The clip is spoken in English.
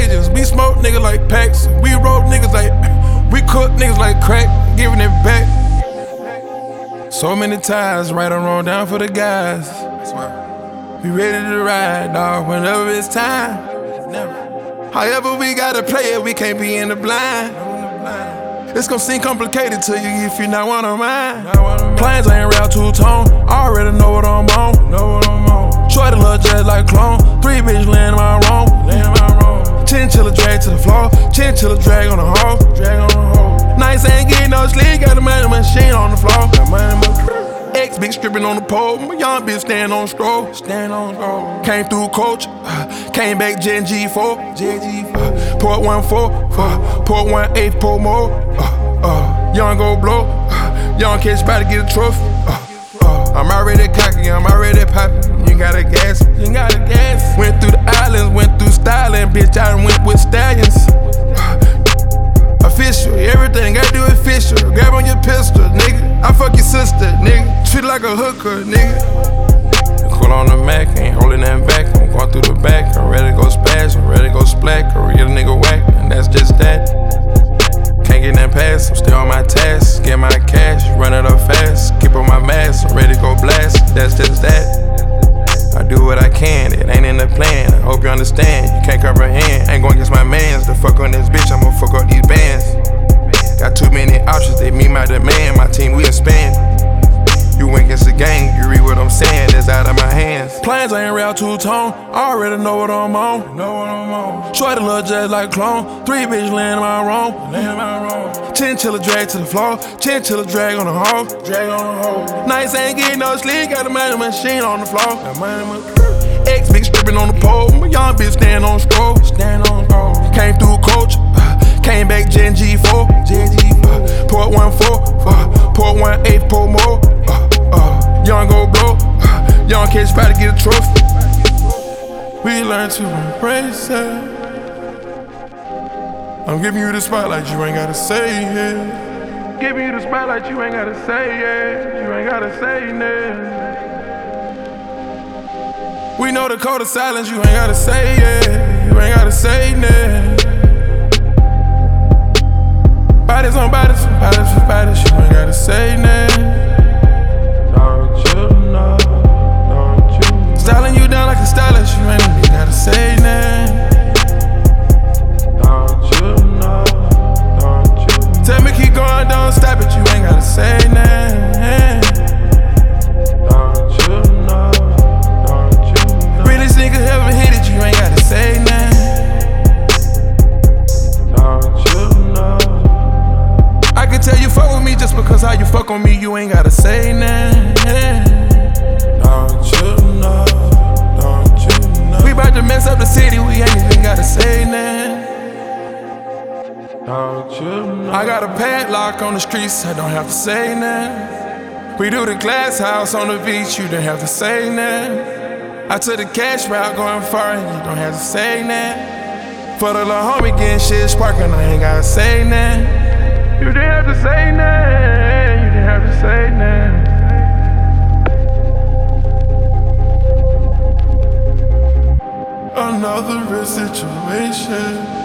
pigeons. We smoke niggas like packs. We roll niggas like, we cook niggas like crack, giving it back. So many times, right or wrong, down for the guys. We ready to ride, dog, whenever it's time. However we gotta play it, we can't be in the blind. It's gon' seem complicated to you if you not one of mine. Planes ain't real two-tone, already know what I'm on. Shorty look just like clone, 3 bitches laying my wrong. Chinchilla drag to the floor, chinchilla drag on the hole. Nights ain't getting no sleep, got the money machine on the floor. X big stripping on the pole, my young bitch stand on stroll. Came through coach, came back Gen G4. Port 1-4, port 1-8, pour more. Young go blow, young catch about to get a trophy. I'm already cocky, I'm already poppin'. You gotta gas, Went through the islands, went through styling, bitch. I done went with stallions. Official, everything gotta do official. Grab on your pistol, nigga. I fuck your sister, nigga. Treat like a hooker, nigga. Cool on the Mac, ain't holding that back. I'm going through the back, I'm ready to go splash, I'm ready to go splack. A real nigga whack, and that's just that. Can't get that pass, I'm still on my task. Get my cash, run it up fast. Keep on my mask, I'm ready to go blast. That's just that. I do what I can, it ain't in the plan. I hope you understand, you can't comprehend. Ain't going against my mans, to fuck on this bitch, I'ma fuck up these bands. Got too many options, they meet my demand. My team, we expand. You win against the gang, you read what I'm saying, it's out of my hands. Planes ain't real two-tone, I already know what I'm on. Shorty look just like clone, 3 bitches laying my wrong. Chinchilla drag to the floor, chinchilla drag on the hole. Nights ain't getting no sleep, got the money machine on the floor. X big stripping on the pole, my young bitch stand on stroll. Came through coach, came back Gen G4. Port 1-4, port 1-8, pour more. Young go blow, young catch about to get a trophy. We learn to embrace it. I'm giving you the spotlight, you ain't gotta say it. Giving you the spotlight, you ain't gotta say it. You ain't gotta say it. We know the code of silence, you ain't gotta say it. You ain't gotta say it. Bodies on bodies, bodies for bodies, you ain't gotta say it. Styling you down like a stylist, you ain't even gotta say that. Tell me keep going, don't stop it, you ain't gotta say that. Really niggas haven't hit it, you ain't gotta say that. I can tell you fuck with me just because how you fuck on me, you ain't gotta say that. We bout to mess up the city, we ain't even gotta say that. I got a padlock on the streets, I don't have to say that. We do the glass house on the beach, you don't have to say that. I took the cash route going far, and you don't have to say that. For the little homie getting shit sparking, I ain't gotta say that. You didn't have to say that, you didn't have to say that. Another real situation.